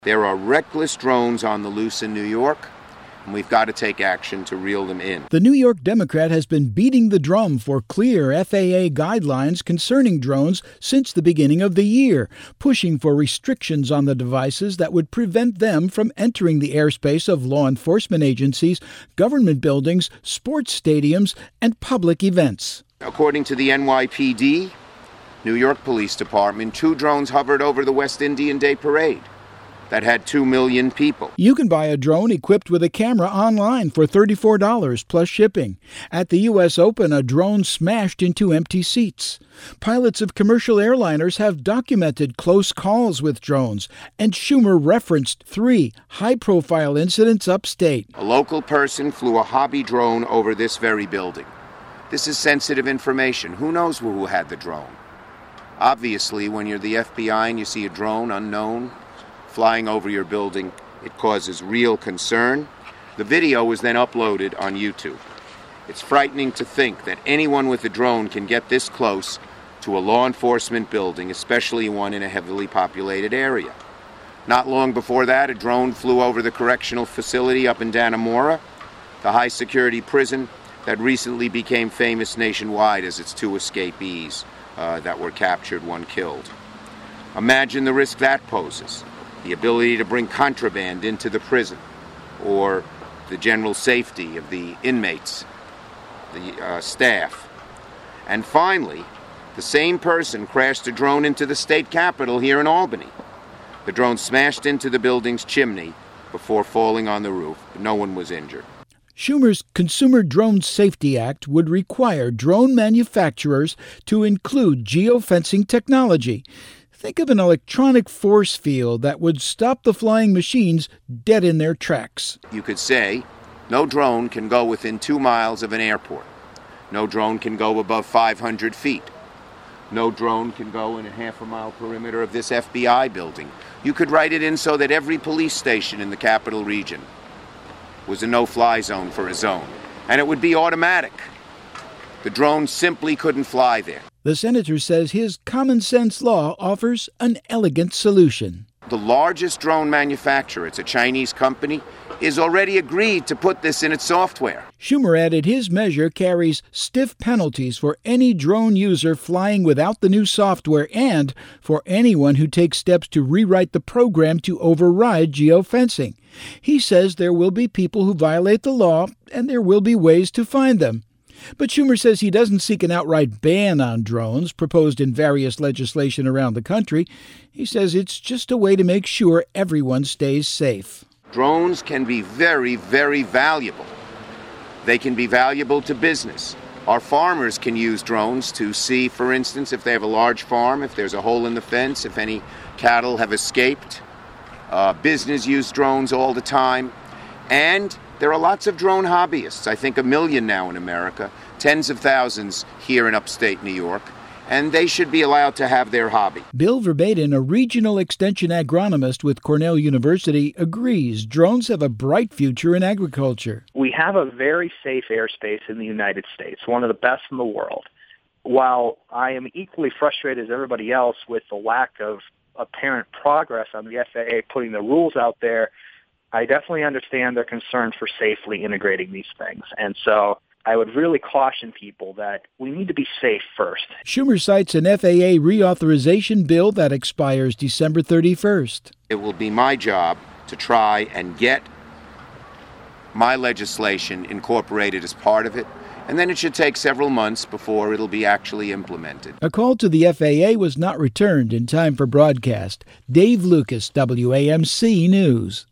There are reckless drones on the loose in New York, and we've got to take action to reel them in. The New York Democrat has been beating the drum for clear FAA guidelines concerning drones since the beginning of the year, pushing for restrictions on the devices that would prevent them from entering the airspace of law enforcement agencies, government buildings, sports stadiums, and public events. According to the NYPD, New York Police Department, 2 drones hovered over the West Indian Day Parade that had 2 million people. You can buy a drone equipped with a camera online for $34 plus shipping. At the U.S. Open, a drone smashed into empty seats. Pilots of commercial airliners have documented close calls with drones, and Schumer referenced 3 high-profile incidents upstate. A local person flew a hobby drone over this very building. This is sensitive information. Who knows who had the drone? Obviously, when you're the FBI and you see a drone unknown flying over your building, it causes real concern. The video was then uploaded on YouTube. It's frightening to think that anyone with a drone can get this close to a law enforcement building, especially one in a heavily populated area. Not long before that, a drone flew over the correctional facility up in Dannemora, the high-security prison that recently became famous nationwide as its 2 escapees that were captured, 1 killed. Imagine the risk that poses. The ability to bring contraband into the prison, or the general safety of the inmates, the staff. And finally, the same person crashed a drone into the state capitol here in Albany. The drone smashed into the building's chimney before falling on the roof. No one was injured. Schumer's Consumer Drone Safety Act would require drone manufacturers to include geofencing technology. Think of an electronic force field that would stop the flying machines dead in their tracks. You could say, no drone can go within 2 miles of an airport. No drone can go above 500 feet. No drone can go in a half-a-mile perimeter of this FBI building. You could write it in so that every police station in the capital region was a no-fly zone for a zone. And it would be automatic. The drone simply couldn't fly there. The senator says his common-sense law offers an elegant solution. The largest drone manufacturer, it's a Chinese company, is already agreed to put this in its software. Schumer added his measure carries stiff penalties for any drone user flying without the new software and for anyone who takes steps to rewrite the program to override geofencing. He says there will be people who violate the law, and there will be ways to find them. But Schumer says he doesn't seek an outright ban on drones proposed in various legislation around the country. He says it's just a way to make sure everyone stays safe. Drones can be very, very valuable. They can be valuable to business. Our farmers can use drones to see, for instance, if they have a large farm, if there's a hole in the fence, if any cattle have escaped. Business use drones all the time. And there are lots of drone hobbyists, I think 1 million now in America, tens of thousands here in upstate New York, and they should be allowed to have their hobby. Bill Verbaden, a regional extension agronomist with Cornell University, agrees drones have a bright future in agriculture. We have a very safe airspace in the United States, one of the best in the world. While I am equally frustrated as everybody else with the lack of apparent progress on the FAA putting the rules out there, I definitely understand their concern for safely integrating these things. And so I would really caution people that we need to be safe first. Schumer cites an FAA reauthorization bill that expires December 31st. It will be my job to try and get my legislation incorporated as part of it, and then it should take several months before it'll be actually implemented. A call to the FAA was not returned in time for broadcast. Dave Lucas, WAMC News.